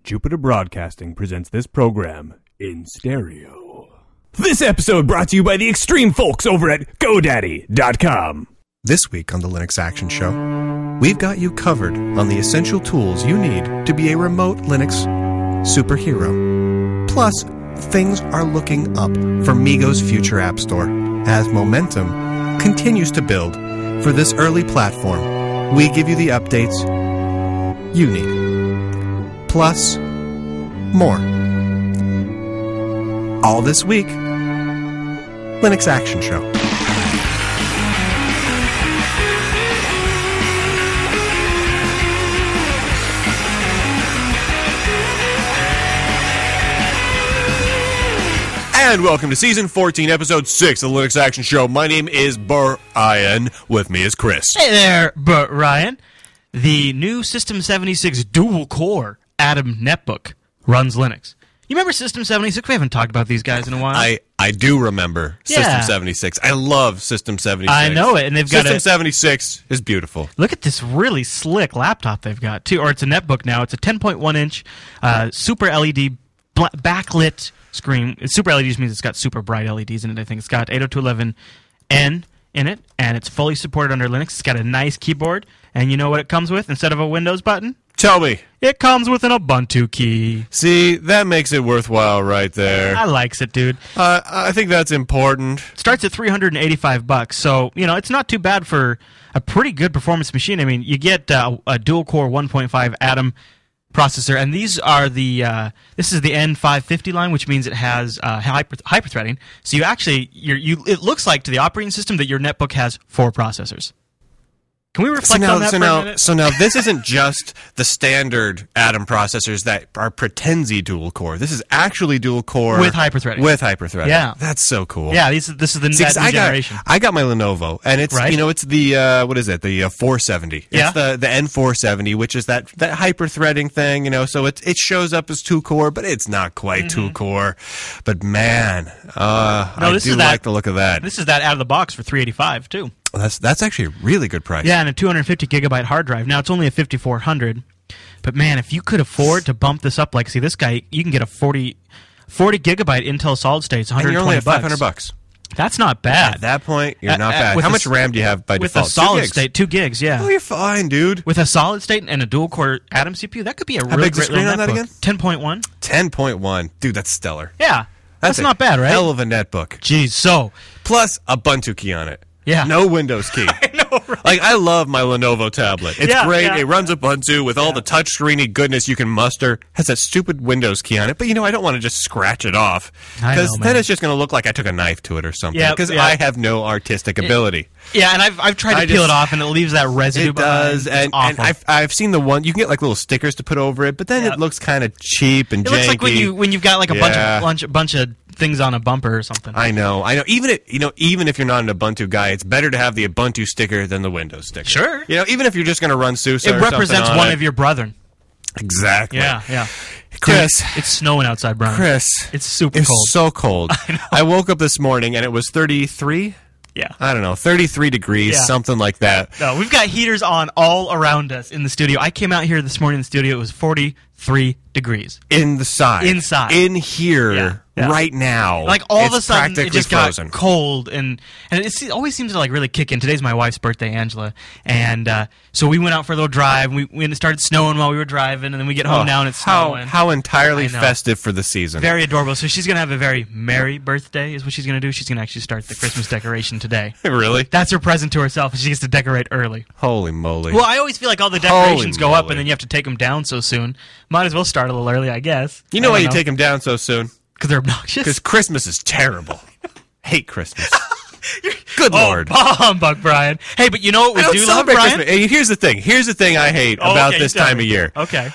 Jupiter Broadcasting presents this program in stereo. This episode brought to you by the extreme folks over at GoDaddy.com. This week on the Linux Action Show, we've got you covered on the essential tools you need to be a remote Linux superhero. Plus, things are looking up for MeeGo's future app store as momentum continues to build for this early platform. We give you the updates you need. Plus, more. All this week, Linux Action Show. And welcome to Season 14, Episode 6 of the Linux Action Show. My name is Brian. With me is Chris. Hey there, Ryan. The new System 76 dual-core Atom netbook runs Linux. You remember System 76? We haven't talked about these guys in a while. I do remember System 76. I love System 76. I know it, and they've got System 76 is beautiful. Look at this really slick laptop they've got, too. Or it's a netbook now. It's a 10.1-inch Super LED backlit screen. Super LED just means it's got super bright LEDs in it, I think. It's got 802.11n in it, and it's fully supported under Linux. It's got a nice keyboard, and you know what it comes with instead of a Windows button? Tell me. It comes with an Ubuntu key. See, that makes it worthwhile right there. I likes it, dude. I think that's important. It starts at $385, so, you know, it's not too bad for a pretty good performance machine. I mean, you get a dual-core 1.5 Atom processor, and these are this is the N550 line, which means it has hyperthreading. So you actually, it looks like to the operating system that your netbook has 4 processors. Can we reflect on that for a minute? So now this isn't just the standard Atom processors that are pretensy dual core. This is actually dual core with hyperthreading. Yeah, that's so cool. Yeah, this is the new generation. I got my Lenovo, and it's right? It's the what is it? The 470. Yeah. It's the N470, which is that hyperthreading thing. You know, so it shows up as 2-core, but it's not quite 2-core. But man, I do like the look of that. This is that out of the box for $385 too. That's actually a really good price. Yeah, and a 250 gigabyte hard drive. Now it's only a 5400, but man, if you could afford to bump this up, like see this guy, you can get a 40 gigabyte Intel solid state. It's $120. And you're only at $500. That's not bad. At that point, you're not bad. How much RAM do you have by default? With a solid state, 2 gigs. Yeah. Oh, you're fine, dude. With a solid state and a dual core Atom CPU, that could be a really big's the great screen little on that netbook. again? 10.1. 10.1, dude. That's stellar. Yeah, that's not bad, right? Hell of a netbook. Jeez, so plus a Ubuntu key on it. Yeah. No Windows key. I know, right? Like, I love my Lenovo tablet. It's great. Yeah. It runs Ubuntu with all the touchscreeny goodness you can muster. Has that stupid Windows key on it. But, you know, I don't want to just scratch it off. Because then it's just going to look like I took a knife to it or something. Because I have no artistic ability. Yeah, and I've tried to peel it off, and it leaves that residue behind. It does. And I've seen the one. You can get, like, little stickers to put over it. But then it looks kind of cheap and janky. It looks like when you've got, like, a bunch of things on a bumper or something. I know. Even if you're not an Ubuntu guy, it's better to have the Ubuntu sticker than the Windows sticker. Sure. You know, even if you're just going to run SUSE it represents one of your brethren. Exactly. Yeah. Chris, it's snowing outside, Brian. Chris, it's super cold. It's so cold. I woke up this morning and it was 33. Yeah. I don't know, 33 degrees, something like that. No, we've got heaters on all around us in the studio. I came out here this morning in the studio. It was 43 degrees. Inside. In here. Yeah. Right now. Like all of a sudden it just frozen. Got cold and it always seems to like really kick in. Today's my wife's birthday, Angela, and so we went out for a little drive. And it started snowing while we were driving, and then we get home now and it's snowing. How entirely festive for the season. Very adorable. So she's gonna have a very merry birthday is what she's gonna do. She's gonna actually start the Christmas decoration today. Really? That's her present to herself. She gets to decorate early. Holy moly. Well, I always feel like all the decorations go up and then you have to take them down so soon. Might as well start a little early, I guess. You know why you take them down so soon? Because they're obnoxious? Because Christmas is terrible. Hate Christmas. Good Lord. Humbug, Brian. Hey, but you know what we do love, Brian? Christmas. Hey, here's the thing I hate about this time of year. Okay.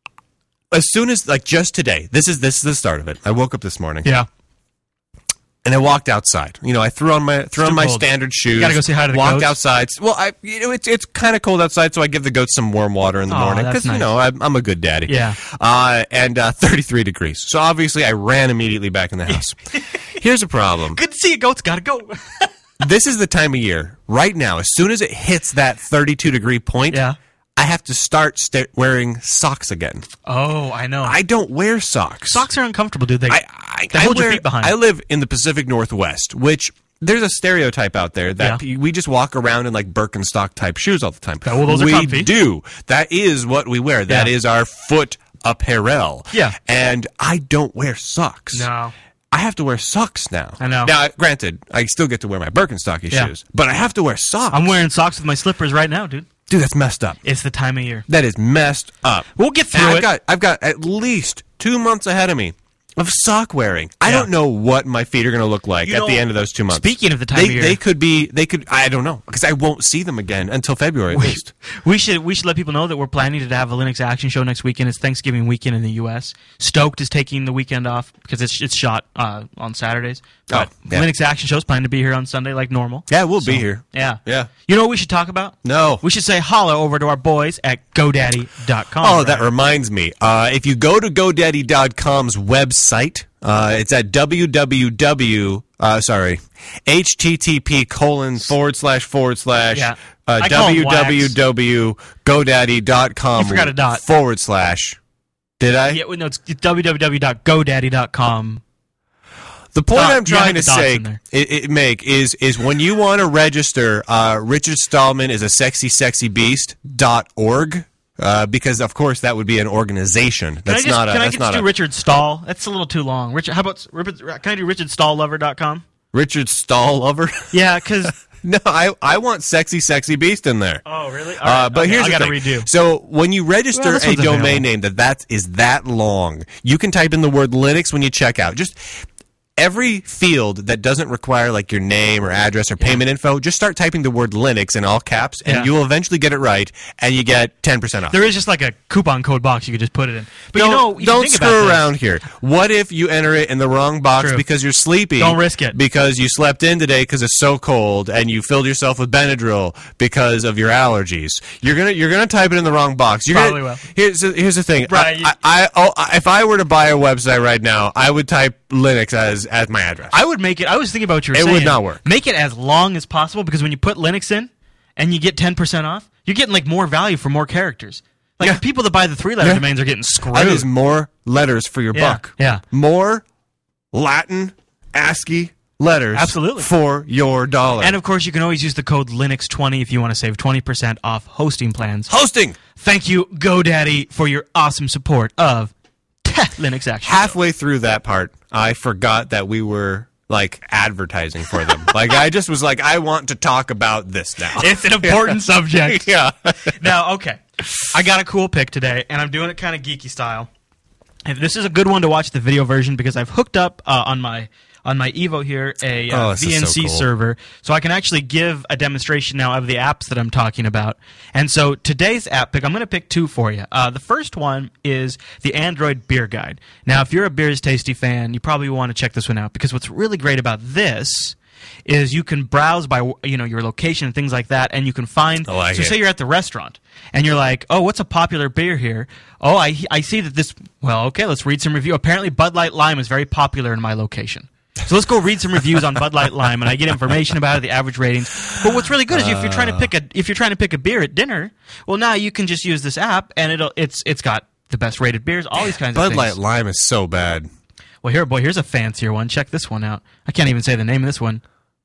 As soon as, like, just today, this is the start of it. I woke up this morning. Yeah. And I walked outside. You know, I threw on my standard shoes. You gotta go say hi to the goats. Walked outside. Well, it's kind of cold outside, so I give the goats some warm water in the morning because nice. You know I'm a good daddy. Yeah. And 33 degrees. So obviously I ran immediately back in the house. Here's a problem. Good to see you, goats. Gotta go. This is the time of year right now. As soon as it hits that 32-degree point, I have to start wearing socks again. Oh, I know. I don't wear socks. Socks are uncomfortable, dude. They hold your feet behind. I live in the Pacific Northwest, which there's a stereotype out there that we just walk around in like Birkenstock type shoes all the time. Well, those are comfy. We do. That is what we wear. That is our foot apparel. Yeah. And I don't wear socks. No. I have to wear socks now. I know. Now, granted, I still get to wear my Birkenstocky shoes, but I have to wear socks. I'm wearing socks with my slippers right now, dude. Dude, that's messed up. It's the time of year. That is messed up. We'll get through it. I've got at least 2 months ahead of me of sock wearing. I don't know what my feet are going to look like at the end of those 2 months. Speaking of the time of year, they could. I don't know, because I won't see them again until February at least. We should let people know that we're planning to have a Linux Action Show next weekend. It's Thanksgiving weekend in the U.S. Stoked is taking the weekend off because it's shot on Saturdays. But Linux Action Show is planning to be here on Sunday like normal. Yeah, we'll be here. Yeah. Yeah. You know what we should talk about? No. We should say holla over to our boys at GoDaddy.com. Oh, that reminds me. If you go to GoDaddy.com's website, it's at http://www.GoDaddy.com. You forgot a dot. / Did I? Yeah, no, it's www.godaddy.com. The point I'm trying to make is when you want to register, Richard Stallman is a sexybeast.org. Because of course that would be an organization. That's can I just do Richard Stahl? That's a little too long. How about can I do RichardStallLover.com? Richard Stalllover? Yeah, because no, I want sexy beast in there. Oh, really? All right. But here's the thing. Redo. So when you register a domain name that is that long, you can type in the word Linux when you check out. Just every field that doesn't require like your name or address or payment info, just start typing the word Linux in all caps, and you will eventually get it right, and you get 10% off. There is just like a coupon code box you could just put it in. But don't screw around here. What if you enter it in the wrong box because you're sleepy? Don't risk it. Because you slept in today because it's so cold, and you filled yourself with Benadryl because of your allergies. You're gonna type it in the wrong box. Probably will. Here's the thing. Right. If I were to buy a website right now, I would type Linux as my address. I would make it. I was thinking about what you were saying. It would not work. Make it as long as possible, because when you put Linux in and you get 10% off, you're getting like more value for more characters. Like the people that buy the 3-letter domains are getting screwed. That is more letters for your buck. Yeah. More Latin ASCII letters for your dollar. And of course, you can always use the code Linux20 if you want to save 20% off hosting plans. Hosting! Thank you, GoDaddy, for your awesome support of Linux Action. Halfway through that part, I forgot that we were like advertising for them. Like I just was like, I want to talk about this now. It's an important subject. Yeah. Now, okay, I got a cool pick today, and I'm doing it kind of geeky style. And this is a good one to watch the video version, because I've hooked up on my Evo here a VNC server, so I can actually give a demonstration now of the apps that I'm talking about. And so today's app pick, I'm going to pick two for you. The first one is the Android Beer Guide. Now, if you're a Beers Tasty fan, you probably want to check this one out, because what's really great about this is you can browse by your location and things like that, and you can find. So say you're at the restaurant and you're like, oh, what's a popular beer here? Oh, I see that this. Well, okay, let's read some review. Apparently, Bud Light Lime is very popular in my location. So let's go read some reviews on Bud Light Lime, and I get information about it, the average ratings. But what's really good is if you're trying to pick a beer at dinner, well, now you can just use this app, and it's got the best rated beers, all these kinds of things. Bud Light Lime is so bad. Well, here's a fancier one. Check this one out. I can't even say the name of this one.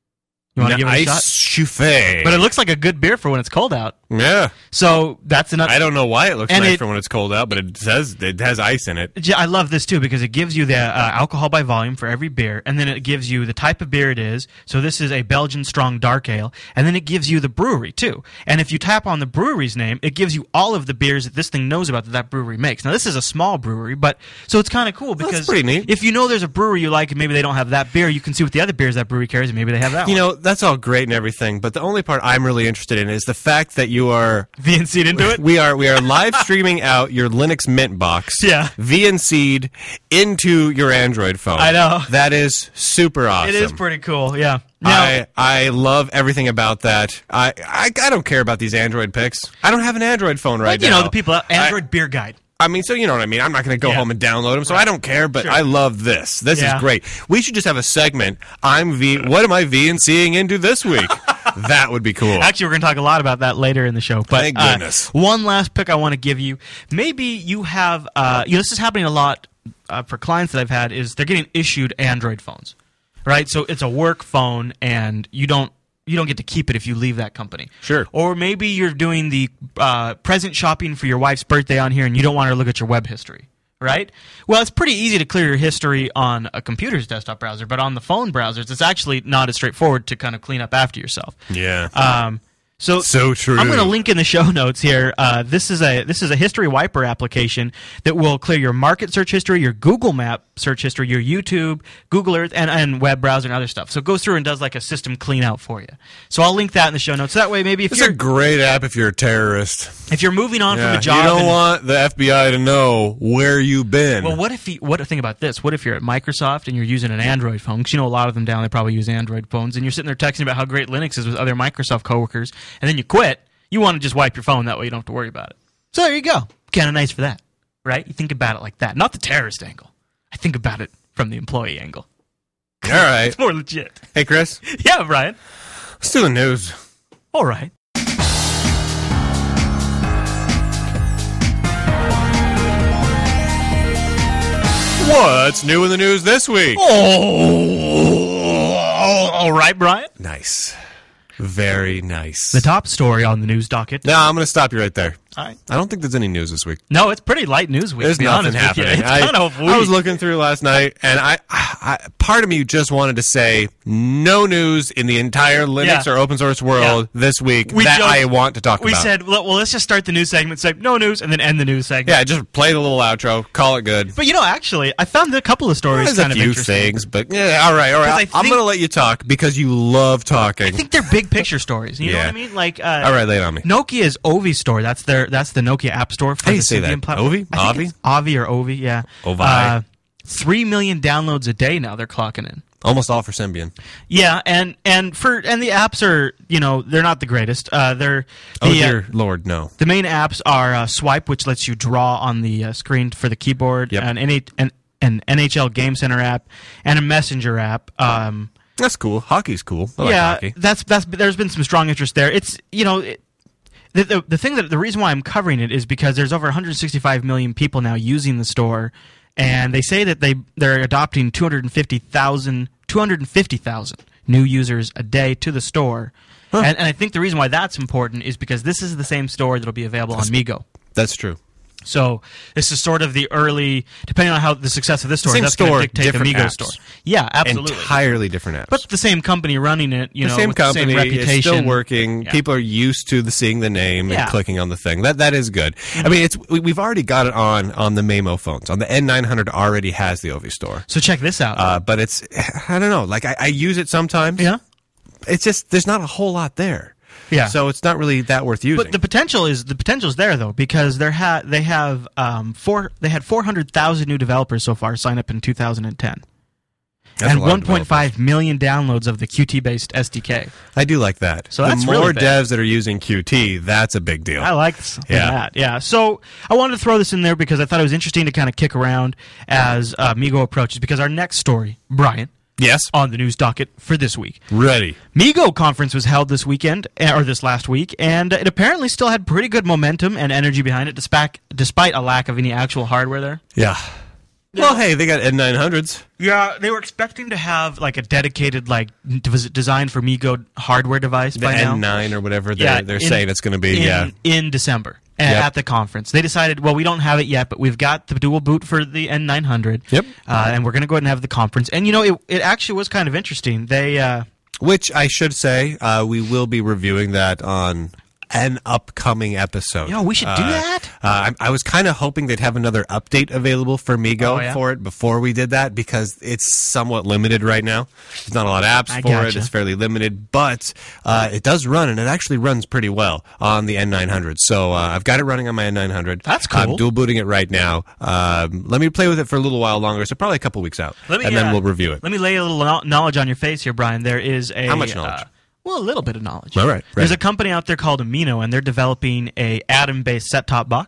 You want to give it a shot? Ice Chauffé. But it looks like a good beer for when it's cold out. Yeah. So that's enough. I don't know why it looks nice for when it's cold out, but it has ice in it. I love this too, because it gives you the alcohol by volume for every beer, and then it gives you the type of beer it is. So this is a Belgian strong dark ale, and then it gives you the brewery too. And if you tap on the brewery's name, it gives you all of the beers that this thing knows about that brewery makes. Now this is a small brewery, but so it's kind of cool, because that's pretty neat. If you know there's a brewery you like and maybe they don't have that beer, you can see what the other beers that brewery carries, and maybe they have that one. That's all great and everything, but the only part I'm really interested in is the fact that you are VNC'd into it. We are live streaming out your Linux Mint box. Yeah. VNC'd into your Android phone. I know. That is super awesome. It is pretty cool. Yeah. Now, I love everything about that. I don't care about these Android picks. I don't have an Android phone right now. The people Android Beer Guide. I mean, so you know what I mean. I'm not going to go home and download them, so I don't care. But I love this. This is great. We should just have a segment. What am I VNCing into this week? That would be cool. Actually, we're going to talk a lot about that later in the show. But thank goodness. One last pick I want to give you. Maybe you have, this is happening a lot for clients that I've had, is they're getting issued Android phones, right? So it's a work phone, and you don't get to keep it if you leave that company. Sure. Or maybe you're doing the present shopping for your wife's birthday on here, and you don't want her to look at your web history. Right? Well, it's pretty easy to clear your history on a computer's desktop browser, but on the phone browsers, it's actually not as straightforward to kind of clean up after yourself. Yeah. So true. I'm going to link in the show notes here. This is a history wiper application that will clear your market search history, your Google Map search history, your YouTube, Google Earth, and web browser and other stuff. So it goes through and does like a system clean out for you. So I'll link that in the show notes. So that way, maybe if it's a great app if you're a terrorist. If you're moving on from a job, you don't want the FBI to know where you've been. Well, think about this? What if you're at Microsoft and you're using an Android phone? Because you know a lot of them down there probably use Android phones, and you're sitting there texting about how great Linux is with other Microsoft coworkers, and then you quit. You want to just wipe your phone, that way you don't have to worry about it. So there you go. Kind of nice for that, right? You think about it like that. Not the terrorist angle. I think about it from the employee angle. All right. It's more legit. Hey, Chris. Yeah, Brian. Let's do the news. All right. What's new in the news this week? All right, Brian. Nice. Very nice. The top story on the news docket. No, I'm going to stop you right there. All right. I don't think there's any news this week. No, it's pretty light news week. There's nothing happening. I was looking through last night, and I part of me just wanted to say no news in the entire Linux or open source world this week I want to talk about. We said, well, let's just start the news segment, say no news, and then end the news segment. Yeah, just play the little outro, call it good. But actually, I found a couple of stories kind of interesting. There's a few things, but yeah, all right. I'm going to let you talk because you love talking. I think they're big picture stories. You know what I mean? Like, all right, lay it on me. Nokia's Ovi store. That's the Nokia app store for the Symbian platform. Ovi? Ovi? Ovi or Ovi, yeah. Ovi. 3 million downloads a day now they're clocking in. Almost all for Symbian. Yeah, and the apps are, they're not the greatest. Dear Lord, no. The main apps are Swipe, which lets you draw on the screen for the keyboard, an NHL Game Center app, and a Messenger app. That's cool. Hockey's cool. I like hockey. There's been some strong interest there. It's the reason why I'm covering it is because there's over 165 million people now using the store, and they say that they're adopting 250,000 new users a day to the store. Huh. And I think the reason why that's important is because this is the same store that'll be available on MeeGo. That's true. So this is sort of the early, depending on how the success of this store, that's going to dictate the MeeGo store. Yeah, absolutely. Entirely different apps. But the same company running it, the same company, the same reputation. It's still working. Yeah. People are used to seeing the name and clicking on the thing. That is good. Mm-hmm. I mean, we've already got it on the Maemo phones. On the N900 already has the Ovi store. So check this out. But it's, I don't know, like I use it sometimes. Yeah. It's just, there's not a whole lot there. Yeah. So it's not really that worth using. But the potential is there though, because they had 400,000 new developers so far sign up in 2010. That's and 1.5 million downloads of the Qt-based SDK. I do like that. So that's the more devs that are using Qt, that's a big deal. I like that. Yeah. So I wanted to throw this in there because I thought it was interesting to kind of kick around as MeeGo approaches. Because our next story, Brian. Yes. On the news docket for this week. Ready. MeeGo conference was held this weekend, or this last week, and it apparently still had pretty good momentum and energy behind it, despite a lack of any actual hardware there. Yeah. Well, hey, they got N900s. Yeah, they were expecting to have like a dedicated, designed for MeeGo hardware device by now. The N9 or whatever they're saying it's going to be. In December. At the conference. They decided, well, we don't have it yet, but we've got the dual boot for the N900. Yep. And we're going to go ahead and have the conference. And, it actually was kind of interesting. They, which I should say, we will be reviewing that on an upcoming episode. We should do that. I was kind of hoping they'd have another update available for MeeGo for it before we did that, because it's somewhat limited right now. There's not a lot of apps for it. It's fairly limited, but it does run, and it actually runs pretty well on the N900. So I've got it running on my N900. That's cool. I'm dual booting it right now. Let me play with it for a little while longer, so probably a couple weeks out, and then we'll review it. Let me lay a little knowledge on your face here, Brian. There is How much knowledge? Well, a little bit of knowledge. All right. There's a company out there called Amino, and they're developing a Atom-based set-top box.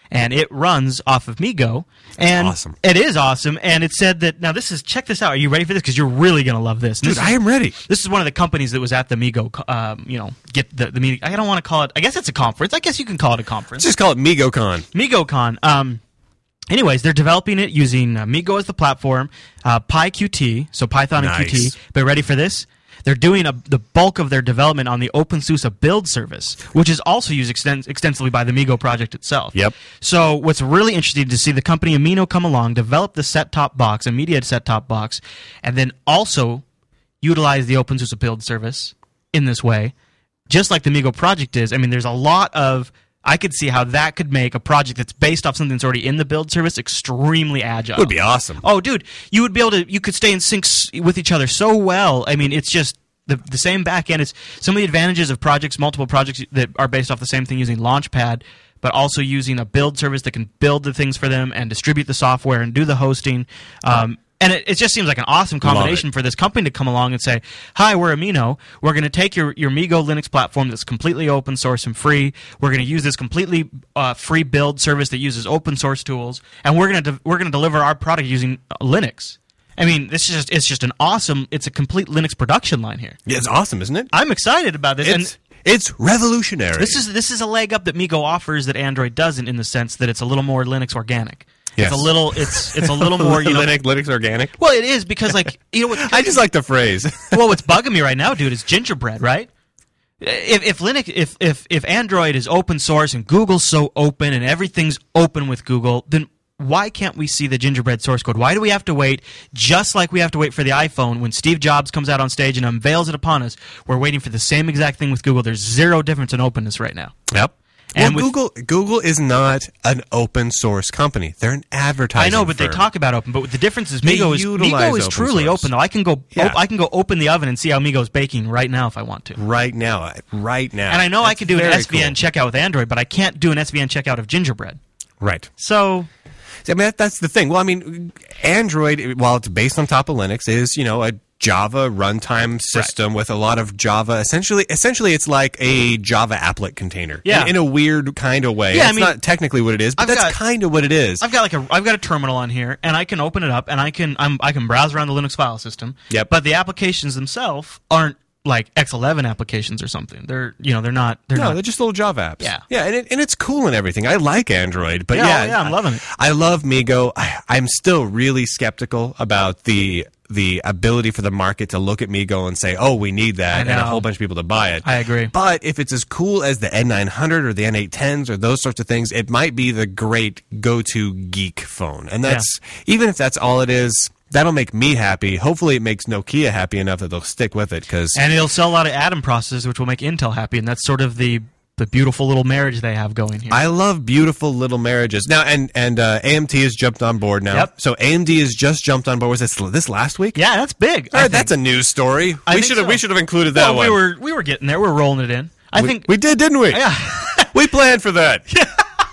and it runs off of MeeGo. And awesome. It is awesome, and it said that, now check this out. Are you ready for this? Because you're really going to love this. Dude, I am ready. This is one of the companies that was at the MeeGo, get the meeting. I don't want to call it, I guess it's a conference. I guess you can call it a conference. Let's just call it MeeGoCon. MeeGoCon. Anyways, they're developing it using MeeGo as the platform, PyQt, so Python and Qt. But ready for this? They're doing the bulk of their development on the OpenSUSE build service, which is also used extensively by the MeeGo project itself. Yep. So what's really interesting to see the company Amino come along, develop the set-top box, a media set-top box, and then also utilize the OpenSUSE build service in this way, just like the MeeGo project is. I mean, there's a lot of... I could see how that could make a project that's based off something that's already in the build service extremely agile. Would be awesome. Oh, dude, you would be able to. You could stay in sync with each other so well. I mean, it's just the same back end. It's some of the advantages of multiple projects that are based off the same thing using Launchpad, but also using a build service that can build the things for them and distribute the software and do the hosting. And it just seems like an awesome combination for this company to come along and say, hi, we're Amino. We're going to take your MeeGo Linux platform that's completely open source and free. We're going to use this completely free build service that uses open source tools, and we're going to deliver our product using Linux. I mean, it's just an awesome. It's a complete Linux production line here. Yeah, it's awesome, isn't it? I'm excited about this. It's revolutionary. This is a leg up that MeeGo offers that Android doesn't, in the sense that it's a little more Linux organic. Yes. It's a little more, Linux organic. Well, it is, because I just like the phrase. Well, what's bugging me right now, dude, is gingerbread, right? If Android is open source and Google's so open and everything's open with Google, then why can't we see the gingerbread source code? Why do we have to wait, just like we have to wait for the iPhone when Steve Jobs comes out on stage and unveils it upon us? We're waiting for the same exact thing with Google. There's zero difference in openness right now. Yep. And Google is not an open source company. They're an advertising firm. I know, but firm. they talk about open. But the difference is MeeGo is truly open, though. I can go open the oven and see how MeeGo's baking right now if I want to. Right now. And I know I can do an SVN checkout with Android, but I can't do an SVN checkout of gingerbread. Right. So... I mean, that's the thing. Well, I mean, Android, while it's based on top of Linux, is, a Java runtime system with a lot of Java. Essentially, it's like a Java applet container. Yeah. In a weird kind of way. Yeah, it's not technically what it is, but that's kind of what it is. I've got a terminal on here, and I can open it up, and I can browse around the Linux file system. Yep. But the applications themselves aren't like X11 applications or something. They're not. They're just little Java apps. Yeah. Yeah, and it's cool and everything. I like Android, but I'm loving it. I love MeeGo. I'm still really skeptical about the ability for the market to look at MeeGo and say, oh, we need that, and a whole bunch of people to buy it. I agree. But if it's as cool as the N900 or the N810s or those sorts of things, it might be the great go-to geek phone. And that's even if that's all it is, that'll make me happy. Hopefully it makes Nokia happy enough that they'll stick with it. And it'll sell a lot of Atom processors, which will make Intel happy, and that's sort of the beautiful little marriage they have going here. I love beautiful little marriages. Now, and AMD has jumped on board now. Yep. So AMD has just jumped on board. Was this last week? Yeah, that's big. All right, that's a news story. We should have included that one. We were getting there. We're rolling it in. I think we did, didn't we? Yeah. We planned for that. Yeah.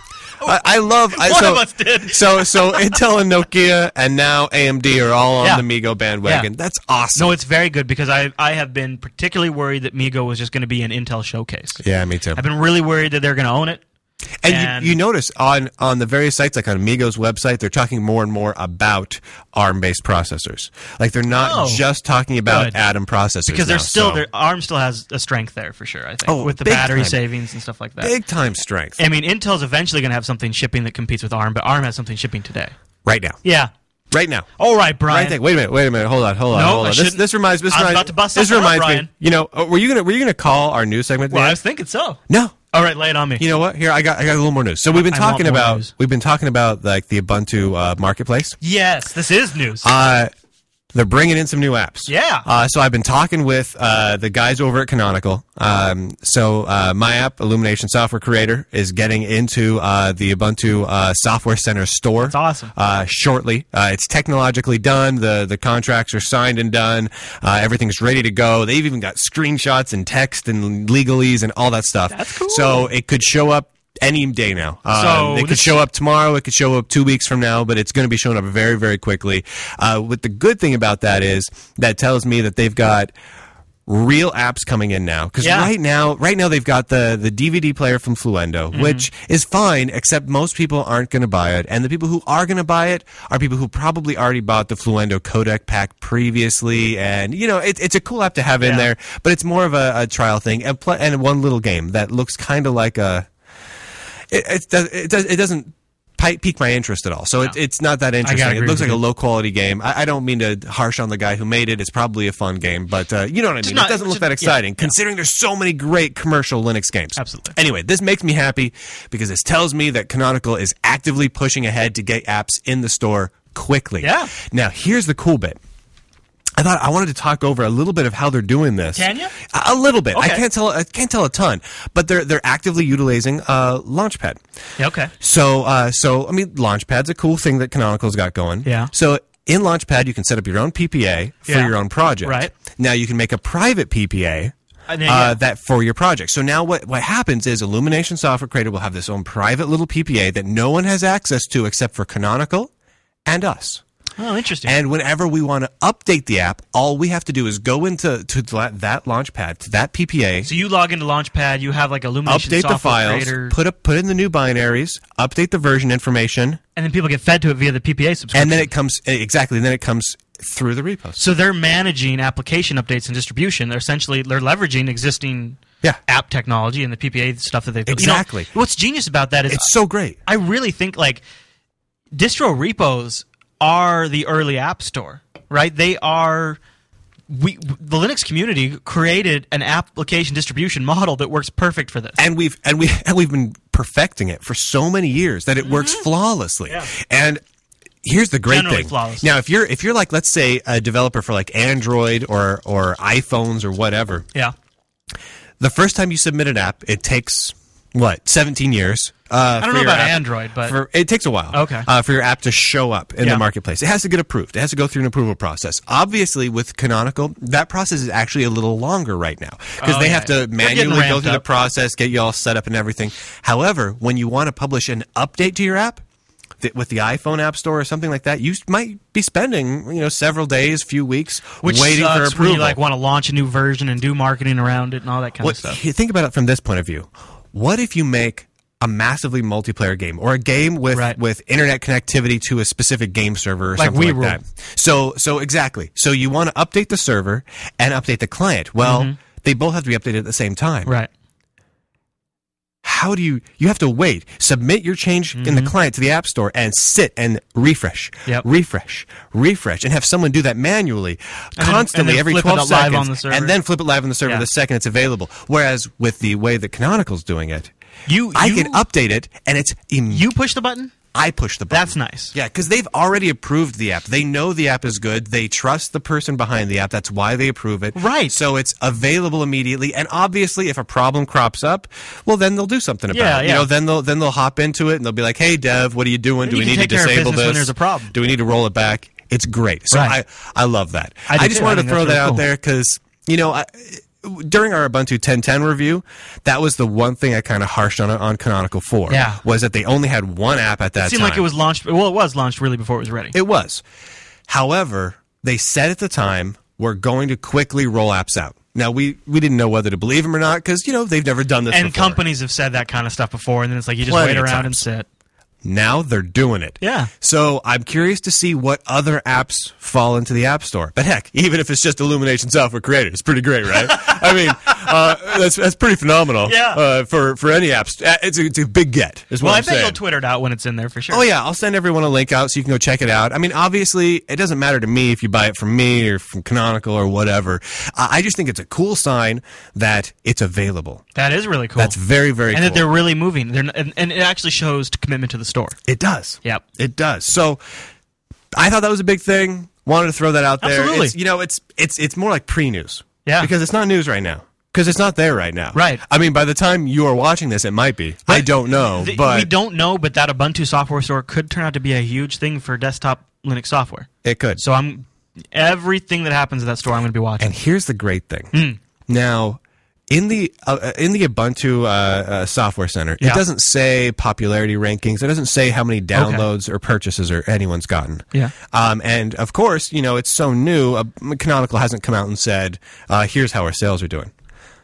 I love. One of us did. So Intel and Nokia and now AMD are all on the MeeGo bandwagon. Yeah. That's awesome. No, it's very good, because I have been particularly worried that MeeGo was just going to be an Intel showcase. Yeah, me too. I've been really worried that they're going to own it. And you notice on the various sites, like on MeeGo's website, they're talking more and more about ARM-based processors. Like they're not just talking about Atom processors, because ARM still has a strength there for sure. I think with the battery savings and stuff like that. Big time strength. I mean, Intel's eventually going to have something shipping that competes with ARM, but ARM has something shipping today. Right now. Yeah. Right now. All right, Brian. Right there. Wait a minute. Hold on. This reminds me. I was about to bust this reminds Brian. me. Were you gonna call our news segment? Well, I was thinking so. No. All right, lay it on me. You know what? Here, I got a little more news. So we've been talking about like the Ubuntu marketplace. Yes, this is news. They're bringing in some new apps. Yeah. So I've been talking with the guys over at Canonical. So my app, Illumination Software Creator, is getting into the Ubuntu Software Center store. That's awesome. Shortly. It's technologically done. The contracts are signed and done. Everything's ready to go. They've even got screenshots and text and legalese and all that stuff. That's cool. So it could show up any day now. It could show up tomorrow. It could show up 2 weeks from now, but it's going to be showing up very, very quickly. What the good thing about that is that tells me that they've got real apps coming in now, because right now they've got the DVD player from Fluendo, which is fine, except most people aren't going to buy it, and the people who are going to buy it are people who probably already bought the Fluendo codec pack previously, and it's a cool app to have in there, but it's more of a trial thing, and one little game that looks kind of like it doesn't pique my interest at all. So it's not that interesting. It looks like a low-quality game. I don't mean to harsh on the guy who made it. It's probably a fun game, but you know what I mean. It doesn't look that exciting, considering there's so many great commercial Linux games. Absolutely. Anyway, this makes me happy because this tells me that Canonical is actively pushing ahead to get apps in the store quickly. Yeah. Now, here's the cool bit. I wanted to talk over a little bit of how they're doing this. Can you? A little bit. Okay. I can't tell a ton, but they're actively utilizing Launchpad. Yeah, okay. So I mean, Launchpad's a cool thing that Canonical's got going. Yeah. So in Launchpad, you can set up your own PPA for your own project. Right. Now you can make a private PPA. That for your project. So now what happens is Illumination Software Creator will have this own private little PPA that no one has access to except for Canonical and us. Oh, interesting. And whenever we want to update the app, all we have to do is go into that Launchpad, to that PPA. So you log into Launchpad, you have like Illumination update Software the files, Creator. put in the new binaries, update the version information, and then people get fed to it via the PPA subscription. and then it comes through the repos. So they're managing application updates and distribution. They're leveraging existing app technology and the PPA stuff that they've built. Exactly. What's genius about that is it's so great. I really think like distro repos are the early app store, right? They are. The Linux community created an application distribution model that works perfect for this, and we've been perfecting it for so many years that it works flawlessly. Yeah. And here's the great Generally thing. flawless. Now, if you're like, let's say, a developer for like Android or iPhones or whatever, the first time you submit an app, it takes 17 years. I don't know about Android, but it takes a while. Okay. For your app to show up in the marketplace, it has to get approved. It has to go through an approval process. Obviously, with Canonical, that process is actually a little longer right now because they have to manually go through the process, get you all set up and everything. However, when you want to publish an update to your app with the iPhone App Store or something like that, you might be spending several days, few weeks, waiting for approval. When you want to launch a new version and do marketing around it and all that kind of stuff. Think about it from this point of view. What if you make a massively multiplayer game or a game with internet connectivity to a specific game server or something like that? So exactly. So you want to update the server and update the client. Well, they both have to be updated at the same time. Right. How do you have to wait, submit your change in the client to the App Store and sit and refresh, and have someone do that manually constantly every 12 seconds and then flip it live on the server the second it's available. Whereas with the way that Canonical's doing it, I can update it and it's you push the button? I push the button. That's nice. Yeah, because they've already approved the app. They know the app is good. They trust the person behind the app. That's why they approve it. Right. So it's available immediately. And obviously, if a problem crops up, well, then they'll do something about it. Then they'll hop into it and they'll be like, "Hey, Dev, what are you doing? Do we need to disable this? When there's a problem. Do we need to roll it back?" It's great. So I love that. I just wanted to throw that out there because during our Ubuntu 10.10 review, that was the one thing I kind of harshed on Canonical for. Yeah. Was that they only had one app at that time. It seemed like it was launched. Well, it was launched really before it was ready. It was. However, they said at the time, we're going to quickly roll apps out. Now, we didn't know whether to believe them or not because, they've never done this before. And companies have said that kind of stuff before, and then it's like you just wait around and sit. Now they're doing it. Yeah. So I'm curious to see what other apps fall into the App Store. But heck, even if it's just Illumination Software Creator, it's pretty great, right? I mean, that's pretty phenomenal. Yeah. For any apps, it's a big get. Is what I'm saying. I bet you'll Twitter it out when it's in there for sure. Oh yeah, I'll send everyone a link out so you can go check it out. I mean, obviously, it doesn't matter to me if you buy it from me or from Canonical or whatever. I just think it's a cool sign that it's available. That is really cool. That's very, very cool. And that they're really moving. And it actually shows commitment to the store. It does. Yep. It does. So I thought that was a big thing. Wanted to throw that out there. Absolutely. It's more like pre-news. Yeah. Because it's not news right now. Because it's not there right now. Right. I mean, by the time you are watching this, it might be. I don't know. But we don't know, but that Ubuntu software store could turn out to be a huge thing for desktop Linux software. It could. So everything that happens at that store, I'm going to be watching. And here's the great thing. Now, In the Ubuntu Software Center, it doesn't say popularity rankings. It doesn't say how many downloads or purchases or anyone's gotten. Yeah. And of course, it's so new. Canonical hasn't come out and said, "Here's how our sales are doing."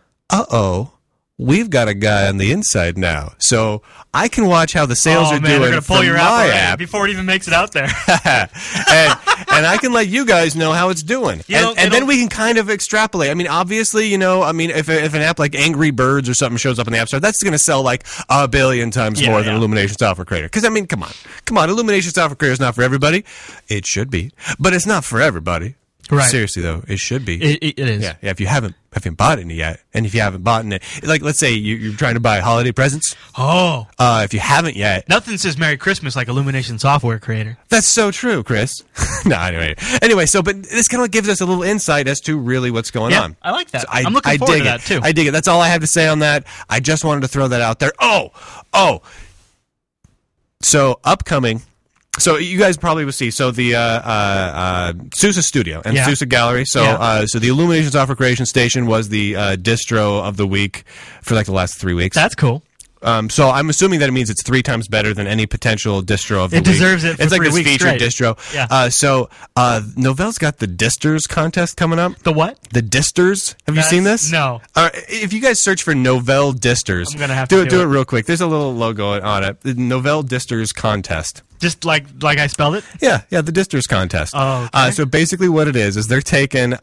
We've got a guy on the inside now, so I can watch how the sales are doing. They're gonna pull your my app before it even makes it out there, and I can let you guys know how it's doing, and then we can kind of extrapolate. I mean, obviously, if an app like Angry Birds or something shows up in the App Store, that's going to sell like 1 billion times more than Illumination Software Creator. Because come on, Illumination Software Creator is not for everybody. It should be, but it's not for everybody. Right. Seriously though, it should be. It is. Yeah. If you haven't bought it yet, and if you haven't bought it, like let's say you're trying to buy holiday presents. If you haven't yet, nothing says Merry Christmas like Illumination Software Creator. That's so true, Chris. No, anyway. So, but this kind of gives us a little insight as to really what's going on. I like that. So I'm looking forward to that too. I dig it. That's all I have to say on that. I just wanted to throw that out there. So upcoming. So you guys probably will see. So the SUSE Studio and SUSE Gallery. So so the Illumination Software Creation Station was the distro of the week for like the last 3 weeks. That's cool. So I'm assuming that it means it's 3 times better than any potential distro of the week. It deserves it for It's like 3 this weeks featured straight. distro. Yeah. So Novell's got the Disters contest coming up. The what? The Disters. Have you seen this? No. If you guys search for Novell Disters, I'm gonna have to do it real quick. There's a little logo on it. The Novell Disters contest. Just like I spelled it? Yeah, the Disters contest. Oh, okay. So basically what it is they're taking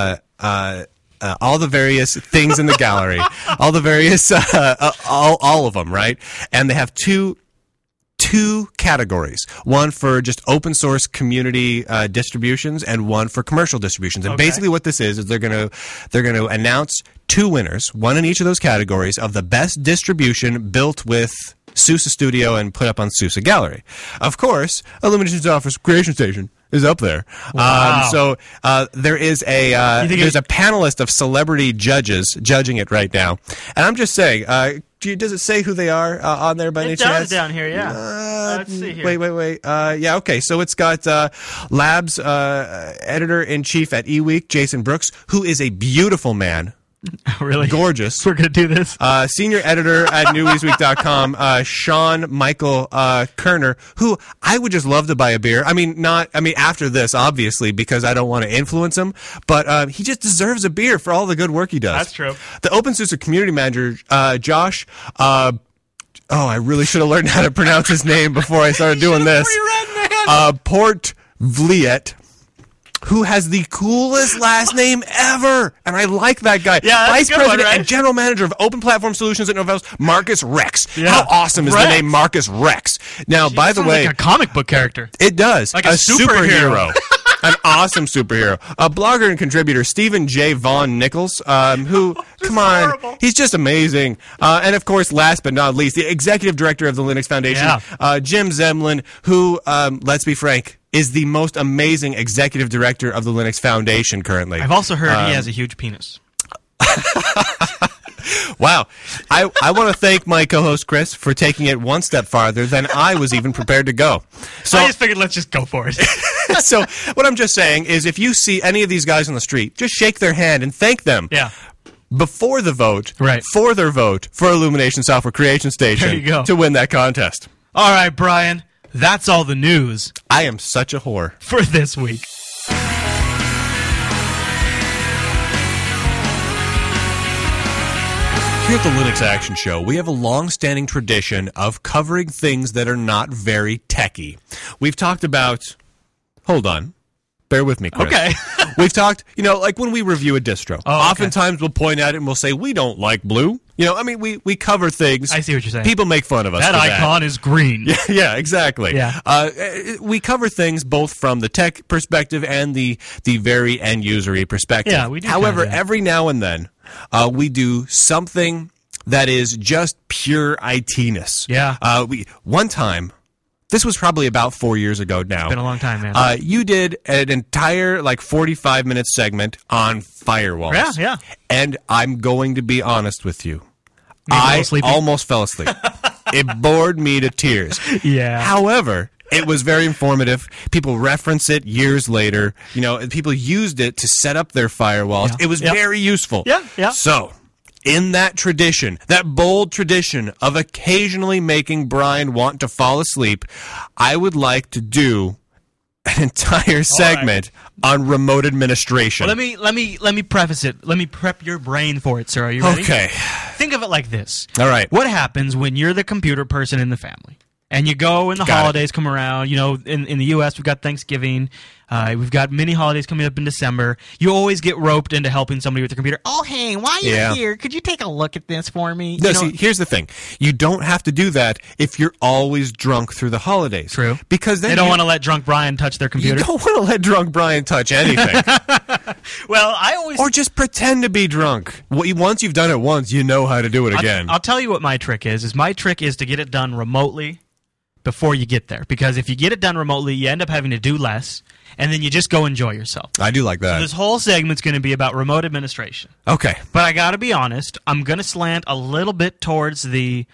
all the various things in the gallery, all the various, all of them, right? And they have two categories. One for just open source community distributions, and one for commercial distributions. And basically, what this is they're going to announce 2 winners, one in each of those categories, of the best distribution built with SUSE Studio and put up on SUSE Gallery. Of course, Illumination Software Creation Station is up there. Wow. So there is there's a panelist of celebrity judges judging it right now, and I'm just saying. Does it say who they are on there by any chance? It does down here, yeah. Let's see here. Wait. Okay. So it's got Labs editor-in-chief at eWeek, Jason Brooks, who is a beautiful man. Really? Gorgeous. We're going to do this. Senior editor at newsweek.com, Sean Michael Kerner, who I would just love to buy a beer. After this, obviously, because I don't want to influence him, but he just deserves a beer for all the good work he does. That's true. The OpenSUSE community manager, Josh, I really should have learned how to pronounce his name before I started doing this. Port Vliet, who has the coolest last name ever. And I like that guy. Yeah, Vice President one, right? and General Manager of Open Platform Solutions at Novell's, Marcus Rex. Yeah. How awesome is the name Marcus Rex? Now, by the way... like a comic book character. It does. Like a superhero. An awesome superhero. A blogger and contributor, Stephen J. Vaughn Nichols, who, come on, horrible. He's just amazing. And of course, last but not least, the executive director of the Linux Foundation, Jim Zemlin, who, let's be frank, is the most amazing executive director of the Linux Foundation currently. I've also heard he has a huge penis. Wow. I want to thank my co-host Chris for taking it one step farther than I was even prepared to go. So I just figured let's just go for it. So what I'm just saying is if you see any of these guys on the street, just shake their hand and thank them. Yeah. Before the vote, right. For their vote for Illumination Software Creation Station there you go. To win that contest. All right, Brian. That's all the news. I am such a whore. For this week. Here at the Linux Action Show, we have a long-standing tradition of covering things that are not very techy. We've talked about... Hold on. Bear with me, Chris. Okay. We've talked, like when we review a distro, oftentimes we'll point at it and we'll say, we don't like blue. We cover things. I see what you're saying. People make fun of us. That icon is green. Yeah, exactly. Yeah. We cover things both from the tech perspective and the very end-usery perspective. Yeah, we do. However, every now and then, we do something that is just pure IT-ness. Yeah. One time... This was probably about 4 years ago now. It's been a long time, man. You did an entire 45-minute segment on firewalls. Yeah. And I'm going to be honest with you. I almost fell asleep. It bored me to tears. Yeah. However, it was very informative. People reference it years later. People used it to set up their firewalls. Yeah. It was very useful. Yeah. So... in that tradition, that bold tradition of occasionally making Brian want to fall asleep, I would like to do an entire segment on remote administration. Well, let me preface it. Let me prep your brain for it, sir. Are you ready? Okay. Think of it like this. All right. What happens when you're the computer person in the family? And you go and the holidays come around. You know, in the U.S., we've got Thanksgiving. We've got many holidays coming up in December. You always get roped into helping somebody with their computer. Oh, hey, while you're here, could you take a look at this for me? No, see, here's the thing. You don't have to do that if you're always drunk through the holidays. True. Because then they don't want to let drunk Brian touch their computer. You don't want to let drunk Brian touch anything. Well, I always... Or just pretend to be drunk. Once you've done it once, you know how to do it again. I'll tell you what my trick is my trick is to get it done remotely before you get there. Because if you get it done remotely, you end up having to do less, and then you just go enjoy yourself. I do like that. So this whole segment's going to be about remote administration. Okay. But I got to be honest, I'm going to slant a little bit towards the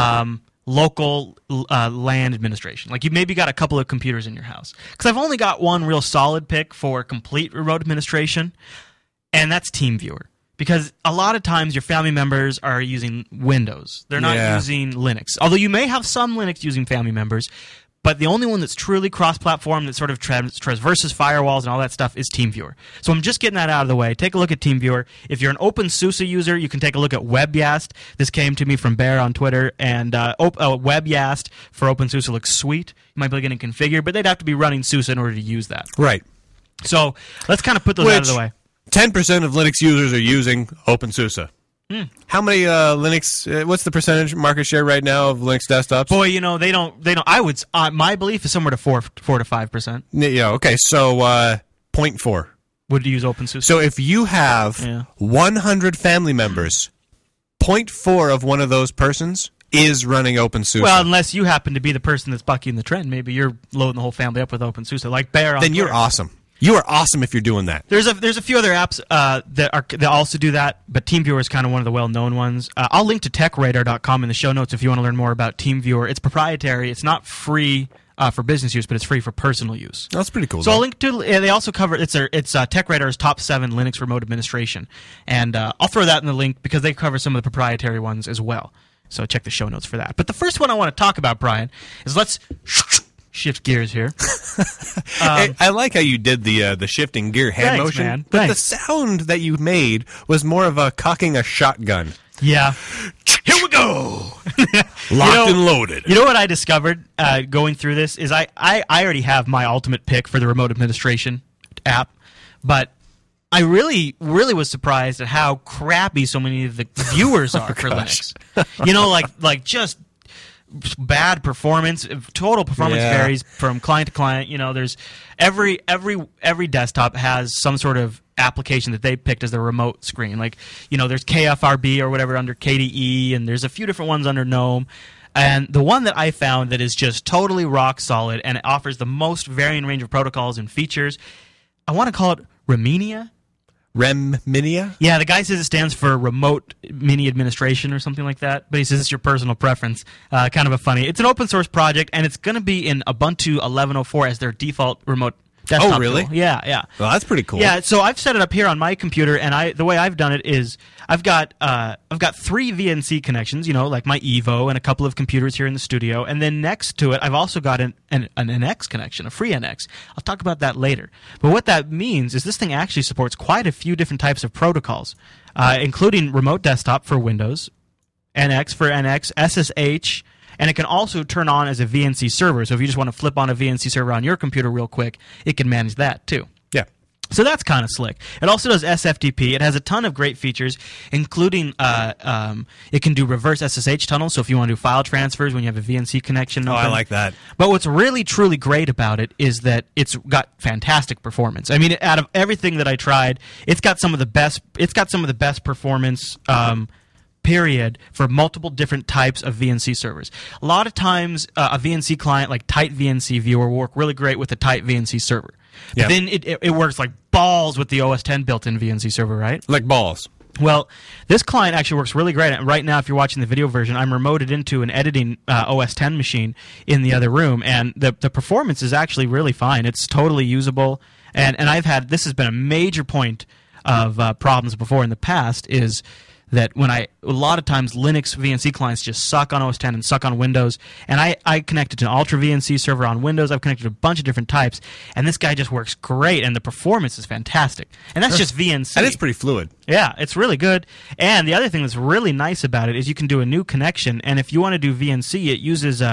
local LAN administration. Like you maybe got a couple of computers in your house. Because I've only got one real solid pick for complete remote administration, and that's TeamViewer. Because a lot of times your family members are using Windows. They're not using Linux. Although you may have some Linux using family members, but the only one that's truly cross-platform that sort of traverses firewalls and all that stuff is TeamViewer. So I'm just getting that out of the way. Take a look at TeamViewer. If you're an OpenSUSE user, you can take a look at WebYast. This came to me from Bear on Twitter, and WebYast for OpenSUSE looks sweet. You might be getting configured, but they'd have to be running SUSE in order to use that. Right. So let's kind of put those out of the way. 10% of Linux users are using OpenSUSE. How many Linux? What's the percentage market share right now of Linux desktops? Boy, they don't. I would. My belief is somewhere to 4 to 5%. Yeah. Okay. So 0.4 would use OpenSUSE. So if you have 100 family members, 0.4 of one of those persons is running OpenSUSE. Well, unless you happen to be the person that's bucking the trend, maybe you're loading the whole family up with OpenSUSE, like Bear. Then you're awesome. You are awesome if you're doing that. There's a few other apps that also do that, but TeamViewer is kind of one of the well-known ones. I'll link to TechRadar.com in the show notes if you want to learn more about TeamViewer. It's proprietary. It's not free for business use, but it's free for personal use. That's pretty cool. So I'll link to. They also cover it's TechRadar's top 7 Linux remote administration, and I'll throw that in the link because they cover some of the proprietary ones as well. So check the show notes for that. But the first one I want to talk about, Brian, is let's shift gears here. I like how you did the shifting gear hand motion. Man. But the sound that you made was more of a cocking a shotgun. Yeah. Here we go. Locked and loaded. You know what I discovered going through this is I already have my ultimate pick for the remote administration app, but I really was surprised at how crappy so many of the viewers are for Linux. You know, like just bad performance. Total performance varies from client to client. You know, there's every desktop has some sort of application that they picked as their remote screen. Like, you know, there's KFRB or whatever under KDE, and there's a few different ones under GNOME. And the one that I found that is just totally rock solid and it offers the most varying range of protocols and features, I want to call it Reminia. Reminia? Yeah, the guy says it stands for Remote Mini Administration or something like that, but he says it's your personal preference. Kind of a funny. It's an open source project, and it's going to be in Ubuntu 11.04 as their default remote desktop. Oh, really? Tool. Yeah. Well, that's pretty cool. Yeah, so I've set it up here on my computer, and the way I've done it is I've got 3 VNC connections, you know, like my Evo and a couple of computers here in the studio, and then next to it I've also got an NX connection, a free NX. I'll talk about that later. But what that means is this thing actually supports quite a few different types of protocols, including remote desktop for Windows, NX for NX, SSH, and it can also turn on as a VNC server. So if you just want to flip on a VNC server on your computer real quick, it can manage that too. Yeah. So that's kind of slick. It also does SFTP. It has a ton of great features, including it can do reverse SSH tunnels. So if you want to do file transfers when you have a VNC connection. Oh, I like that. But what's really, truly great about it is that it's got fantastic performance. I mean, out of everything that I tried, it's got some of the best. It's got some of the best performance. Period for multiple different types of VNC servers. A lot of times, a VNC client like Tight VNC Viewer will work really great with a Tight VNC server. But then it works like balls with the OS X built-in VNC server, right? Like balls. Well, this client actually works really great. Right now, if you're watching the video version, I'm remoted into an editing OS X machine in the other room, and the performance is actually really fine. It's totally usable, and this has been a major point of problems before in the past is that a lot of times Linux VNC clients just suck on OS X and suck on Windows, and I connected to an Ultra VNC server on Windows. I've connected to a bunch of different types, and this guy just works great, and the performance is fantastic. And that's just VNC. And it's pretty fluid. Yeah, it's really good. And the other thing that's really nice about it is you can do a new connection, and if you want to do VNC, it uses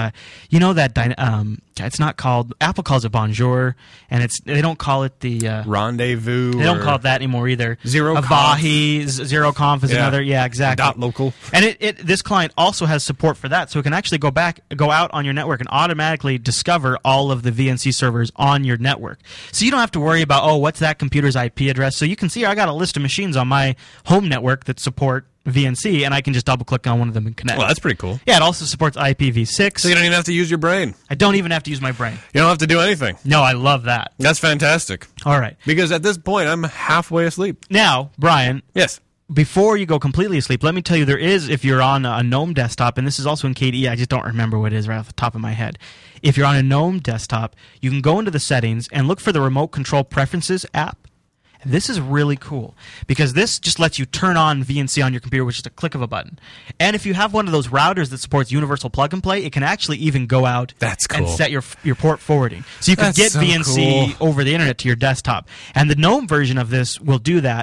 it's not called, Apple calls it Bonjour, and they don't call it the Rendezvous. They don't call it that anymore either. ZeroConf. Avahi, ZeroConf is another. Yeah, exactly. .local. And this client also has support for that, so it can actually go out on your network and automatically discover all of the VNC servers on your network. So you don't have to worry about, what's that computer's IP address. So you can see I got a list of machines on my home network that support VNC, and I can just double-click on one of them and connect. Well, that's pretty cool. Yeah, it also supports IPv6. So you don't even have to use your brain. I don't even have to use my brain. You don't have to do anything. No, I love that. That's fantastic. All right. Because at this point, I'm halfway asleep. Now, Brian. Yes. Before you go completely asleep, let me tell you, there is, if you're on a GNOME desktop, and this is also in KDE, I just don't remember what it is right off the top of my head. If you're on a GNOME desktop, you can go into the settings and look for the Remote Control Preferences app. This is really cool because this just lets you turn on VNC on your computer with just a click of a button. And if you have one of those routers that supports universal plug and play, it can actually even go out and set your port forwarding. So you can get VNC over the internet to your desktop. And the GNOME version of this will do that.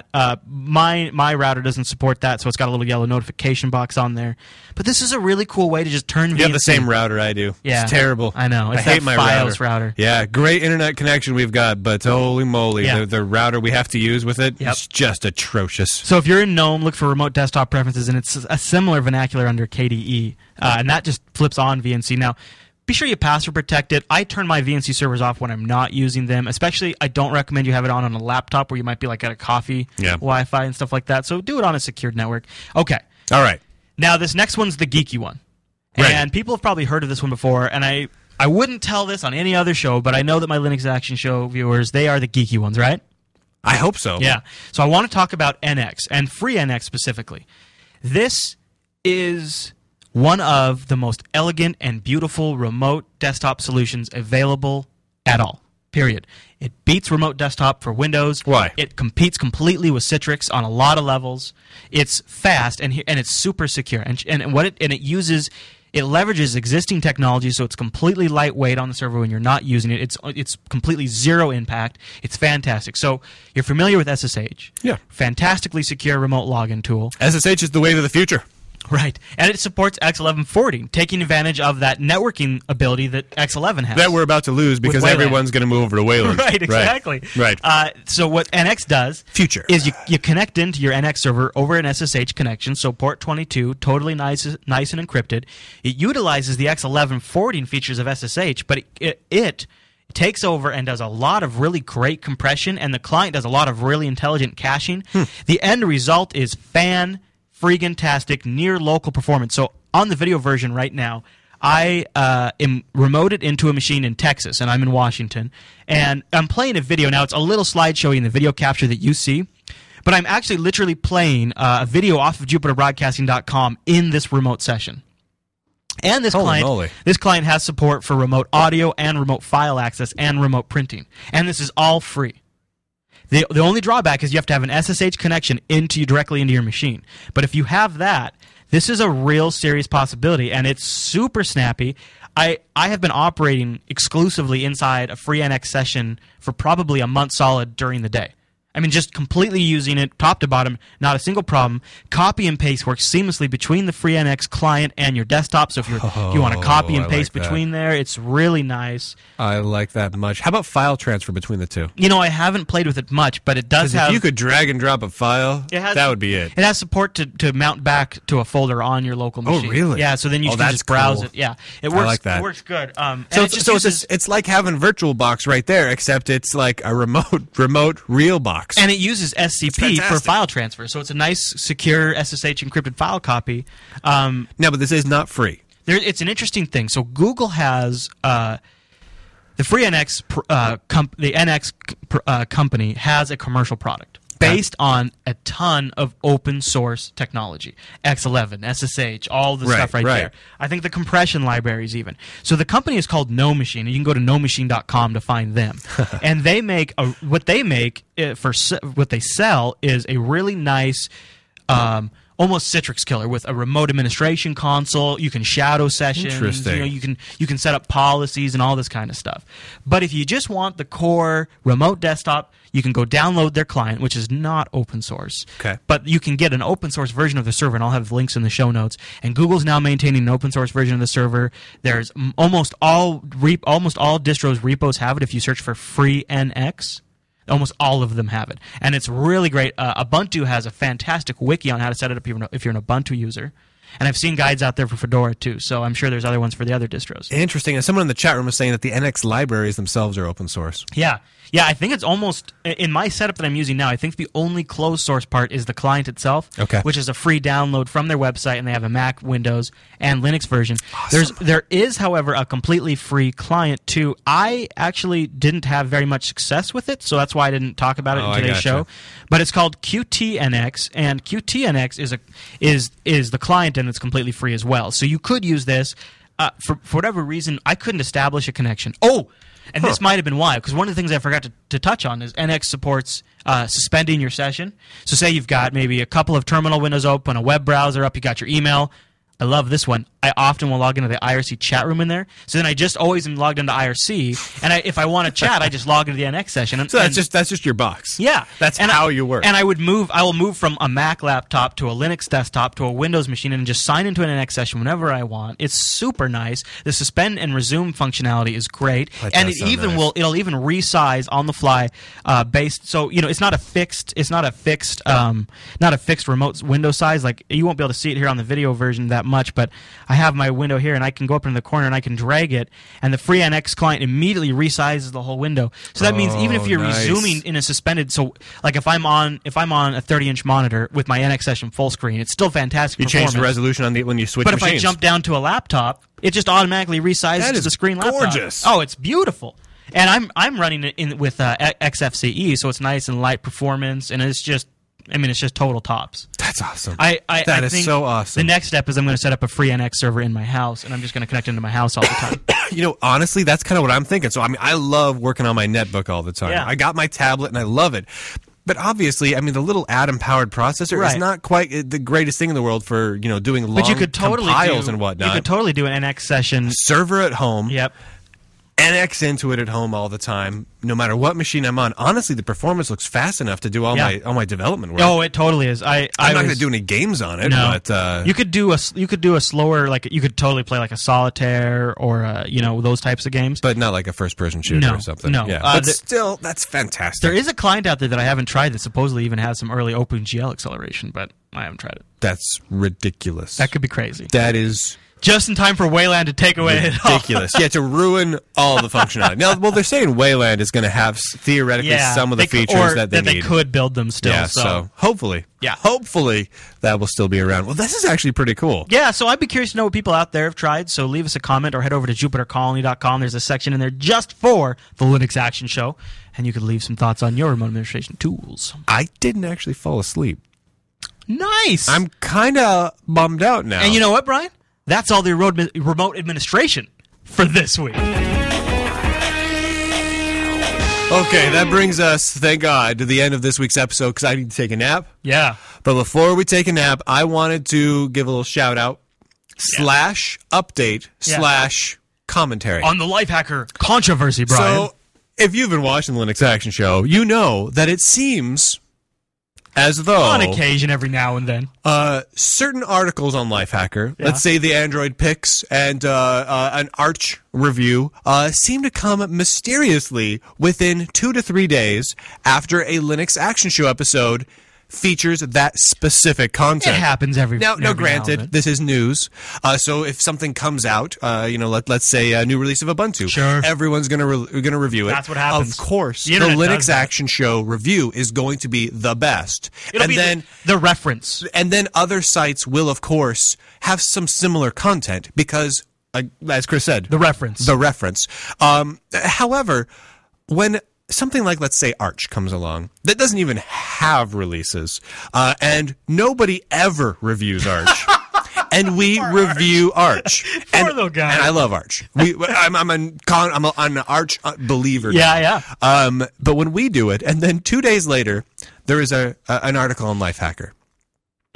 My router doesn't support that, so it's got a little yellow notification box on there. But this is a really cool way to just turn VNC. You have the same router I do. Yeah. It's terrible. I know. It's I hate my FiOS router. Yeah, great internet connection we've got, but holy moly, the router we have to use with it is just atrocious. So if you're in GNOME, look for Remote Desktop Preferences, and it's a similar vernacular under KDE, and that just flips on VNC. Now, be sure you password protect it. I turn my VNC servers off when I'm not using them. Especially, I don't recommend you have it on a laptop where you might be like at a coffee Wi-Fi and stuff like that. So do it on a secured network. Okay. All right. Now, this next one's the geeky one. Right. And people have probably heard of this one before, and I wouldn't tell this on any other show, but I know that my Linux Action Show viewers, they are the geeky ones, right? I hope so. Yeah. So I want to talk about NX, and FreeNX specifically. This is one of the most elegant and beautiful remote desktop solutions available at all. Period. It beats Remote Desktop for Windows. Why? It competes completely with Citrix on a lot of levels. It's fast and it's super secure. And it leverages existing technology, so it's completely lightweight on the server when you're not using it. It's completely zero impact. It's fantastic. So you're familiar with SSH. Yeah. Fantastically secure remote login tool. SSH is the wave of the future. Right. And it supports X11 forwarding, taking advantage of that networking ability that X11 has. That we're about to lose because everyone's going to move over to Wayland. Right, exactly. Right. So what NX does is you connect into your NX server over an SSH connection, so port 22, totally nice and encrypted. It utilizes the X11 forwarding features of SSH, but it takes over and does a lot of really great compression, and the client does a lot of really intelligent caching. The end result is freaking-tastic, near local performance. So on the video version right now, I am remoted into a machine in Texas, and I'm in Washington, and I'm playing a video. Now, it's a little slideshowy in the video capture that you see, but I'm actually literally playing a video off of JupiterBroadcasting.com in this remote session. And this client has support for remote audio and remote file access and remote printing. And this is all free. The only drawback is you have to have an SSH connection directly into your machine. But if you have that, this is a real serious possibility, and it's super snappy. I have been operating exclusively inside a FreeNX session for probably a month solid during the day. I mean, just completely using it top to bottom, not a single problem. Copy and paste works seamlessly between the FreeNX client and your desktop. So if you want to copy and paste between there, it's really nice. I like that much. How about file transfer between the two? You know, I haven't played with it much, but it does have... if you could drag and drop a file, that would be it. It has support to mount back to a folder on your local machine. Oh, really? Yeah, so then you can just browse it. Yeah, it works. I like that. It works good. It's like having VirtualBox right there, except it's like a remote real box. And it uses SCP for file transfer, so it's a nice, secure SSH encrypted file copy. No, but this is not free. It's an interesting thing. So Google has the FreeNX, the NX company has a commercial product based on a ton of open source technology. X11, SSH, all the stuff right there. I think the compression libraries even. So the company is called NoMachine, and you can go to nomachine.com to find them. And they make what they sell is a really nice almost Citrix killer with a remote administration console. You can shadow sessions. Interesting. You can set up policies and all this kind of stuff. But if you just want the core remote desktop, you can go download their client, which is not open source. Okay. But you can get an open source version of the server, and I'll have links in the show notes. And Google's now maintaining an open source version of the server. There's almost all distros repos have it. If you search for FreeNX, almost all of them have it, and it's really great. Ubuntu has a fantastic wiki on how to set it up if you're an Ubuntu user. And I've seen guides out there for Fedora, too, so I'm sure there's other ones for the other distros. Interesting. And someone in the chat room was saying that the NX libraries themselves are open source. Yeah, I think it's almost, in my setup that I'm using now, I think the only closed source part is the client itself, which is a free download from their website, and they have a Mac, Windows, and Linux version. Awesome. There is, however, a completely free client, too. I actually didn't have very much success with it, so that's why I didn't talk about it in today's show. But it's called QTNX, and QTNX is the client, and it's completely free as well. So you could use this. For whatever reason, I couldn't establish a connection. And this might have been why, because one of the things I forgot to touch on is NX supports suspending your session. So say you've got maybe a couple of terminal windows open, a web browser up, you got your email. I love this one. I often will log into the IRC chat room in there. So then I just always am logged into IRC, and if I want to chat, I just log into the NX session. So that's just your box. Yeah, that's how you work. And I will move from a Mac laptop to a Linux desktop to a Windows machine, and just sign into an NX session whenever I want. It's super nice. The suspend and resume functionality is great, and it'll even resize on the fly, based. So it's not a fixed remote window size. Like you won't be able to see it here on the video version that much, but I have my window here, and I can go up in the corner and I can drag it, and the free NX client immediately resizes the whole window. So that means even if you're resuming in a suspended, so like if I'm on a 30-inch monitor with my NX session full screen, it's still fantastic. You change the resolution when you switch. But machines. If I jump down to a laptop, it just automatically resizes to the screen laptop. Gorgeous. Oh, it's beautiful. And I'm running it with XFCE, so it's nice and light performance, and it's just total tops. That's awesome. I think so awesome. The next step is I'm going to set up a free NX server in my house, and I'm just going to connect into my house all the time. Honestly, that's kind of what I'm thinking. So, I love working on my netbook all the time. Yeah. I got my tablet, and I love it. But obviously, the little Atom-powered processor is not quite the greatest thing in the world for, doing long compiles and whatnot. You could totally do an NX session. Server at home. Yep. NX into it at home all the time, no matter what machine I'm on. Honestly, the performance looks fast enough to do all my development work. Oh, it totally is. I'm not going to do any games on it, but you could do a slower, like you could totally play like a Solitaire or those types of games, but not like a first-person shooter or something. No, yeah. But still, that's fantastic. There is a client out there that I haven't tried that supposedly even has some early OpenGL acceleration, but I haven't tried it. That's ridiculous. That could be crazy. That is. Just in time for Wayland to take away it all. Ridiculous. Yeah, to ruin all the functionality. Now, they're saying Wayland is going to have theoretically some of the features that they need. They could build them still. Yeah, so hopefully that will still be around. Well, this is actually pretty cool. Yeah, so I'd be curious to know what people out there have tried. So leave us a comment or head over to JupiterColony.com. There's a section in there just for the Linux Action Show, and you could leave some thoughts on your remote administration tools. I didn't actually fall asleep. Nice. I'm kind of bummed out now. And you know what, Brian? That's all the remote administration for this week. Okay, that brings us, thank God, to the end of this week's episode because I need to take a nap. Yeah. But before we take a nap, I wanted to give a little shout-out /update /commentary. On the Lifehacker controversy, Brian. So, if you've been watching the Linux Action Show, you know that it seems as though on occasion, every now and then, certain articles on Lifehacker, let's say the Android picks and an Arch review, seem to come mysteriously within 2 to 3 days after a Linux Action Show episode features that specific content. It happens every now. Granted, this is news. So if something comes out, let's say a new release of Ubuntu, sure, everyone's gonna review it. That's what happens. Of course, the Linux Action Show review is going to be the best. It'll be the reference, and then other sites will, of course, have some similar content because, as Chris said, the reference. However, when something like, let's say, Arch comes along that doesn't even have releases, and nobody ever reviews Arch, and we review Arch. Poor little guy. And I love Arch. I'm an Arch believer. Yeah. But when we do it, and then 2 days later, there is an article on Lifehacker.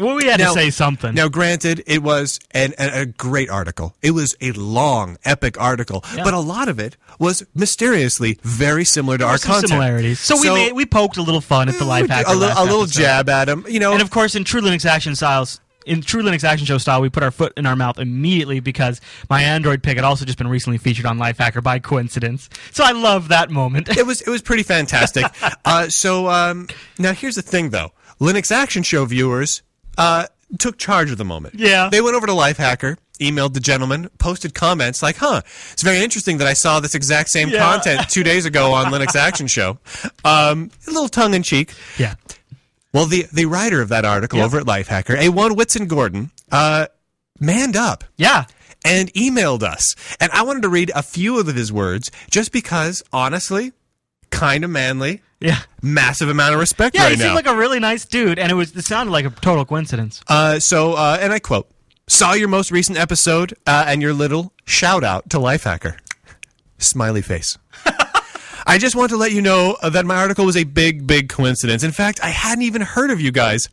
Well, we had to say something. Now, granted, it was a great article. It was a long, epic article, but a lot of it was mysteriously very similar to our content. Similarities. So we poked a little fun at the Lifehacker. A little jab at him, And of course, in true Linux Action Show style, we put our foot in our mouth immediately because my Android pick had also just been recently featured on Lifehacker by coincidence. So I love that moment. It was pretty fantastic. Now here's the thing, though. Linux Action Show viewers took charge of the moment. Yeah. They went over to Lifehacker, emailed the gentleman, posted comments like, it's very interesting that I saw this exact same content 2 days ago on Linux Action Show. A little tongue-in-cheek. Yeah. Well, the writer of that article over at Lifehacker, A1 Whitson Gordon, manned up. Yeah. And emailed us. And I wanted to read a few of his words just because, honestly, kind of manly. Yeah. Massive amount of respect right now. Yeah, he seemed like a really nice dude, and it sounded like a total coincidence. And I quote, saw your most recent episode and your little shout out to Lifehacker. Smiley face. I just want to let you know that my article was a big, big coincidence. In fact, I hadn't even heard of you guys,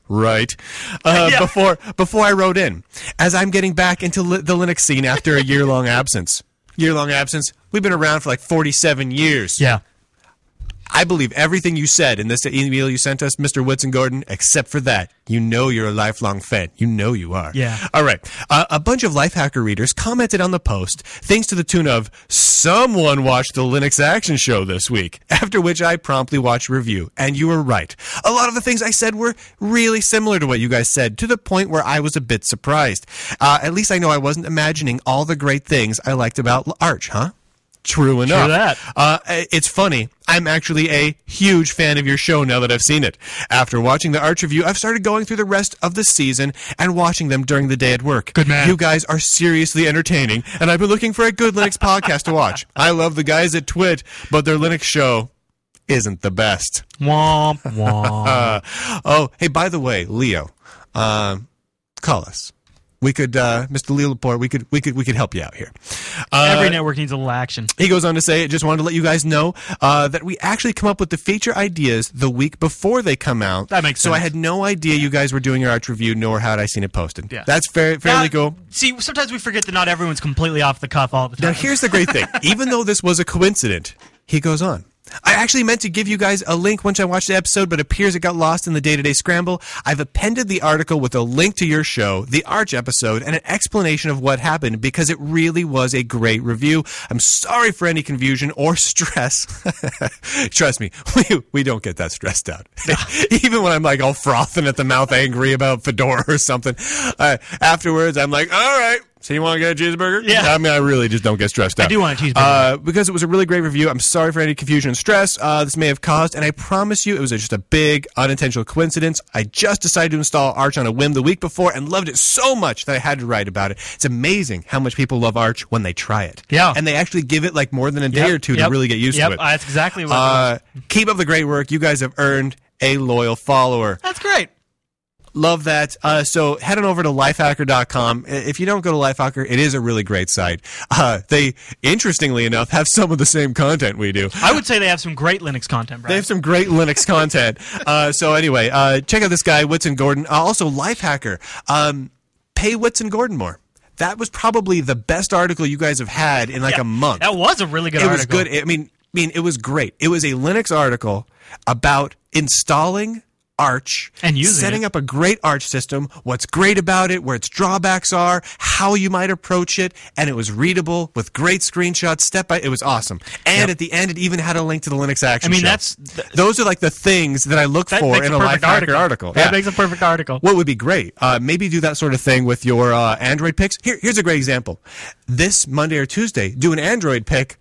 before I wrote in, as I'm getting back into the Linux scene after a year-long absence. Year-long absence? We've been around for like 47 years. Yeah. I believe everything you said in this email you sent us, Mr. Whitson Gordon, except for that. You know you're a lifelong fan. You know you are. Yeah. All right. A bunch of Lifehacker readers commented on the post, things to the tune of, someone watched the Linux Action Show this week, after which I promptly watched a review. And you were right. A lot of the things I said were really similar to what you guys said, to the point where I was a bit surprised. At least I know I wasn't imagining all the great things I liked about Arch, huh? True enough. True that. It's funny. I'm actually a huge fan of your show now that I've seen it. After watching the Arch review, I've started going through the rest of the season and watching them during the day at work. Good man. You guys are seriously entertaining, and I've been looking for a good Linux podcast to watch. I love the guys at Twit, but their Linux show isn't the best. Womp, womp. Hey, by the way, Leo, call us. We could, Mr. Leo Laporte, we could help you out here. Every network needs a little action. He goes on to say, just wanted to let you guys know that we actually come up with the feature ideas the week before they come out. That makes sense. So I had no idea you guys were doing your Arch review, nor had I seen it posted. Yeah. That's fairly cool. See, sometimes we forget that not everyone's completely off the cuff all the time. Now, here's the great thing. Even though this was a coincidence, he goes on. I actually meant to give you guys a link once I watched the episode, but it appears it got lost in the day-to-day scramble. I've appended the article with a link to your show, the Arch episode, and an explanation of what happened because it really was a great review. I'm sorry for any confusion or stress. Trust me, we don't get that stressed out. Even when I'm like all frothing at the mouth angry about Fedora or something, afterwards I'm like, all right. So you want to get a cheeseburger? Yeah. I mean, I really just don't get stressed out. I do want a cheeseburger. Because it was a really great review. I'm sorry for any confusion and stress this may have caused, and I promise you it was just a big, unintentional coincidence. I just decided to install Arch on a whim the week before and loved it so much that I had to write about it. It's amazing how much people love Arch when they try it. Yeah. And they actually give it like more than a day or two to really get used to it. That's exactly what keep up the great work. You guys have earned a loyal follower. That's great. Love that. So head on over to lifehacker.com. If you don't go to Lifehacker, it is a really great site. They, interestingly enough, have some of the same content we do. I would say they have some great Linux content, Brian. They have some great Linux content. So anyway, check out this guy, Whitson Gordon. Also, Lifehacker. Pay Whitson Gordon more. That was probably the best article you guys have had in a month. That was a really good article. It was good. I mean, it was great. It was a Linux article about installing Arch and setting up a great Arch system, what's great about it, where its drawbacks are, how you might approach it, and it was readable with great screenshots, it was awesome. And at the end, it even had a link to the Linux Action Show. Those are like the things that I look for in a Lifehacker article. That makes a perfect article. What would be great? Maybe do that sort of thing with your Android picks. Here's a great example. This Monday or Tuesday, do an Android pick.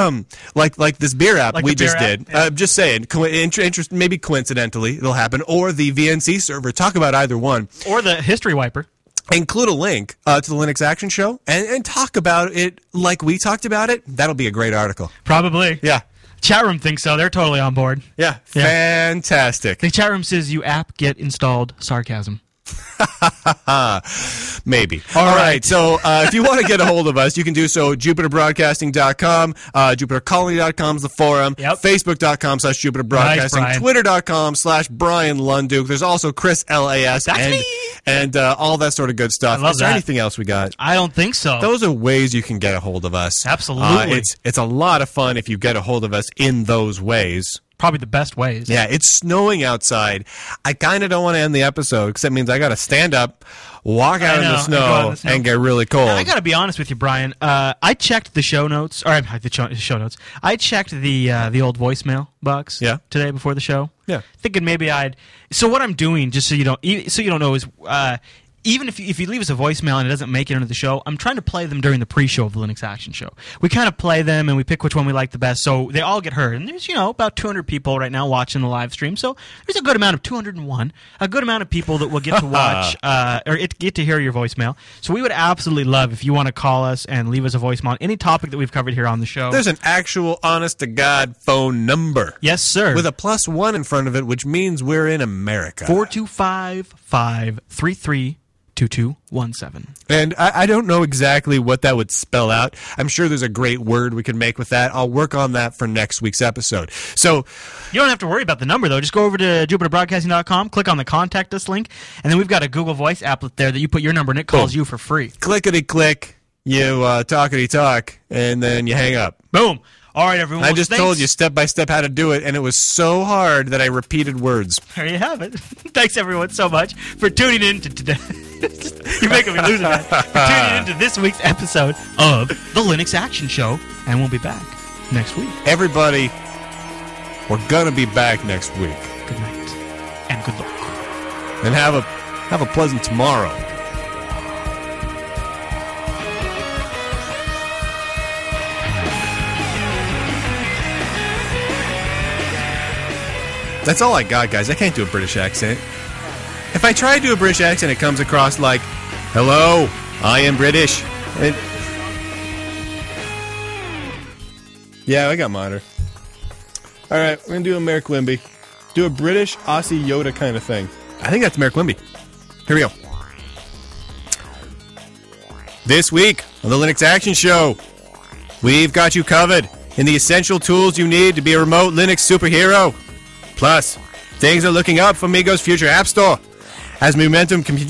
like this beer app we just did. Yeah. Just saying, maybe coincidentally it'll happen, or the VNC server. Talk about either one, or the History Wiper. Include a link to the Linux Action Show and talk about it like we talked about it. That'll be a great article. Probably. Yeah. Chat room thinks so. They're totally on board. Yeah. Fantastic. The chat room says you app get installed sarcasm. Maybe. All right. So if you want to get a hold of us, you can do so at JupiterBroadcasting.com. JupiterColony.com is the forum. Yep. Facebook.com/JupiterBroadcasting. Nice, Twitter.com/Brian Lunduke. There's also Chris LAS. That's me. And all that sort of good stuff. I love Is there that. anything else we got? I don't think so. Those are ways you can get a hold of us. Absolutely. It's a lot of fun if you get a hold of us in those ways. Probably the best ways. Yeah, it's snowing outside. I kind of don't want to end the episode because that means I got to stand up, walk out in the snow, and get really cold. Now, I got to be honest with you, Brian. I checked the show notes, or the show notes. I checked the old voicemail box today before the show. Yeah, thinking maybe I'd. So what I'm doing, just so you don't know, is even if you leave us a voicemail and it doesn't make it into the show, I'm trying to play them during the pre-show of the Linux Action Show. We kind of play them and we pick which one we like the best, so they all get heard. And there's about 200 people right now watching the live stream, so there's a good amount of 201, a good amount of people that will get to watch or get to hear your voicemail. So we would absolutely love if you want to call us and leave us a voicemail on any topic that we've covered here on the show. There's an actual honest-to-God phone number. Yes, sir. With a +1 in front of it, which means we're in America. 425-533-2217. And I don't know exactly what that would spell out. I'm sure there's a great word we can make with that. I'll work on that for next week's episode. So you don't have to worry about the number, though. Just go over to JupiterBroadcasting.com, click on the Contact Us link, and then we've got a Google Voice applet there that you put your number and it calls you for free. Clickety-click, you talkity-talk, and then you hang up. Boom. All right, everyone. I just told you step-by-step how to do it, and it was so hard that I repeated words. There you have it. Thanks, everyone, so much for tuning in to today. You're making me lose it. For tuning in to this week's episode of the Linux Action Show, and we'll be back next week. Everybody, we're going to be back next week. Good night, and good luck. And have a pleasant tomorrow. That's all I got, guys. I can't do a British accent. If I try to do a British accent, it comes across like, hello, I am British. Yeah, I got monitor. All right, we're going to do a Mayor Quimby. Do a British Aussie Yoda kind of thing. I think that's Mayor Quimby. Here we go. This week on the Linux Action Show, we've got you covered in the essential tools you need to be a remote Linux superhero. Plus, things are looking up for Migo's future app store. As momentum how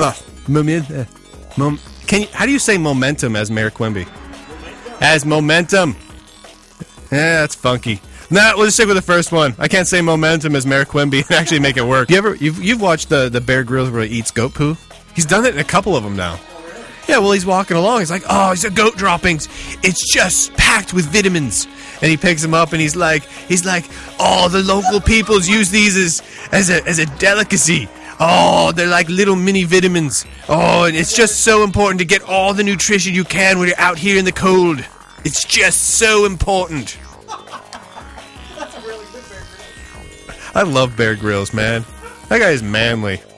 do you say momentum as Mayor Quimby? As momentum. That's funky. Nah, we'll just stick with the first one. I can't say momentum as Mayor Quimby and actually make it work. You've watched the Bear Grylls where he eats goat poo? He's done it in a couple of them now. Yeah, well, he's walking along. He's like, oh, it's a goat droppings. It's just packed with vitamins. And he picks them up and he's like, oh, the local peoples use these as a delicacy. Oh, they're like little mini vitamins. Oh, and it's just so important to get all the nutrition you can when you're out here in the cold. It's just so important. That's a really good Bear Grylls. I love Bear Grylls, man. That guy is manly.